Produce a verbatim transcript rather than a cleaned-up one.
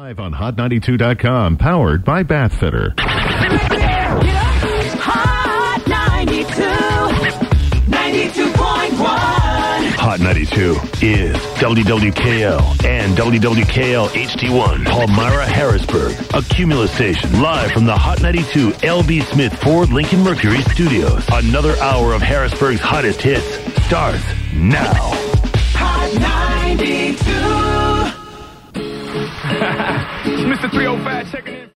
Live on hot ninety-two dot com, powered by Bathfitter. Hot ninety-two, ninety-two point one. Hot ninety-two is W W K L and W W K L H D one, Palmyra, Harrisburg, a Cumulus station, live from the Hot ninety-two L B Smith Ford Lincoln Mercury studios. Another hour of Harrisburg's hottest hits starts now. Hot ninety-two. Mister three oh five checking in.